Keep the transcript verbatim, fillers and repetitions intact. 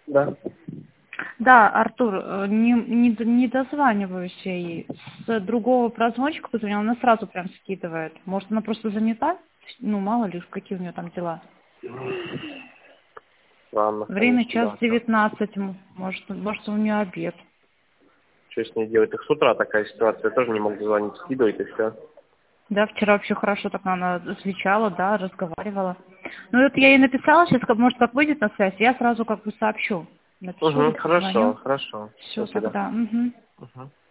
Да. Да, Артур, э, не, не, д- не дозваниваюсь я ей. С другого прозвончика позвонила, она сразу прям скидывает. Может, она просто занята? Ну, мало ли, какие у нее там дела. Странно, Время конечно, час да. девятнадцать, м, может, может, у нее обед. Что с ней делать? Так с утра такая ситуация, я тоже не мог звонить, скидывать и все. Да, вчера вообще хорошо так она отвечала, да, разговаривала. Ну, это я ей написала, сейчас, как, может, как выйдет на связь, я сразу как бы сообщу. Напишу или Угу, хорошо, позвоню. хорошо. Все Спасибо. тогда. Мгм. Угу.